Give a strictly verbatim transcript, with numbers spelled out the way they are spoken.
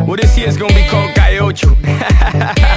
Well, this year's gonna be called Calle Ocho.